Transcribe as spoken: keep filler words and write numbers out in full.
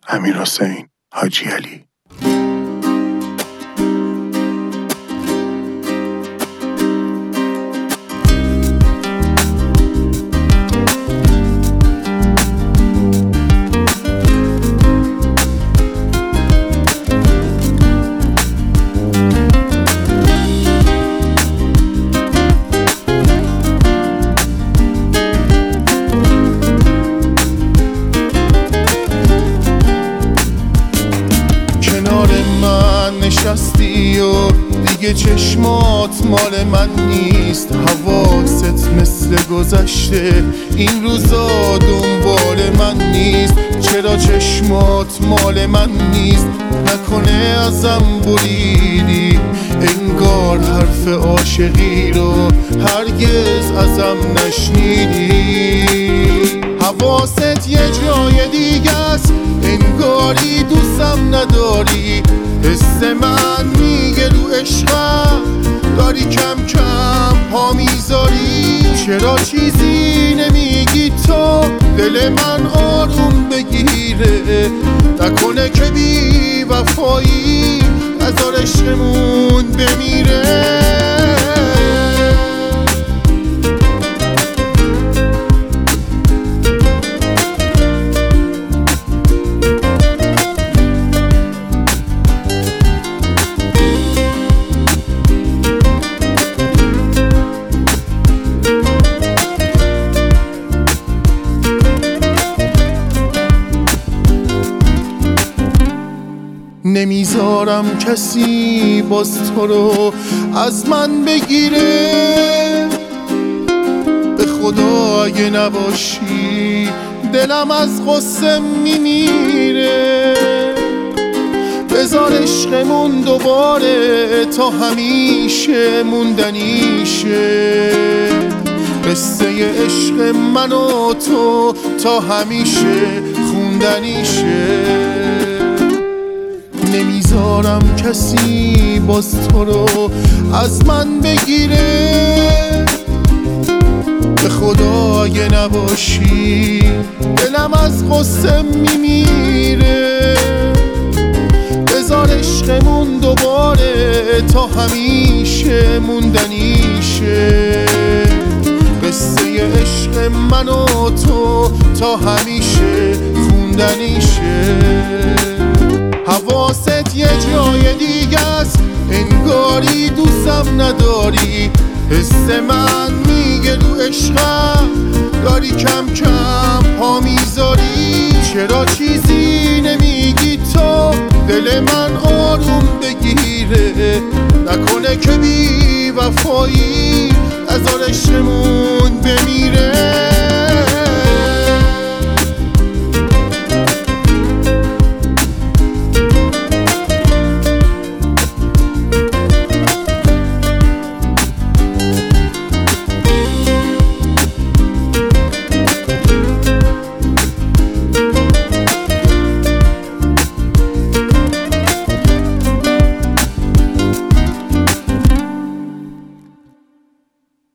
امیرحسین حاجیعلی. نشستی و دیگه چشمات مال من نیست، حواست مثل گذشته این روزا دنبال من نیست. چرا چشمات مال من نیست؟ نکنه ازم بریدی انگار حرف عاشقی رو هرگز ازم نشنیدی. حواست یه جای دیگه است، انگاری دوستم نداری. حس من میگه رو عشقم داری کم کم پا میذاری. چرا چیزی نمیگی تو دل من آروم بگیره؟ نکنه که بی وفایی نذار عشقمون بمیره. نمیذارم کسی باز تو رو از من بگیره. به خدا اگه نباشی دلم از غصه میمیره. بذار عشقمون دوباره تا همیشه موندنیشه. قصه عشق من و تو تا همیشه خوندنیشه. نمیذارم کسی باز تو رو از من بگیره. به خدا اگه نباشی دلم از غصه میمیره. بذار عشقمون دوباره تا همیشه موندنیشه. قصه عشق من و تو تا همیشه خوندنیشه. حواست یه جای دیگه است، انگاری دوستم نداری. حس من میگه رو عشقم داری کم کم پا میذاری. چرا چیزی نمیگی تو دل من آروم بگیره؟ نکنه که بی وفایی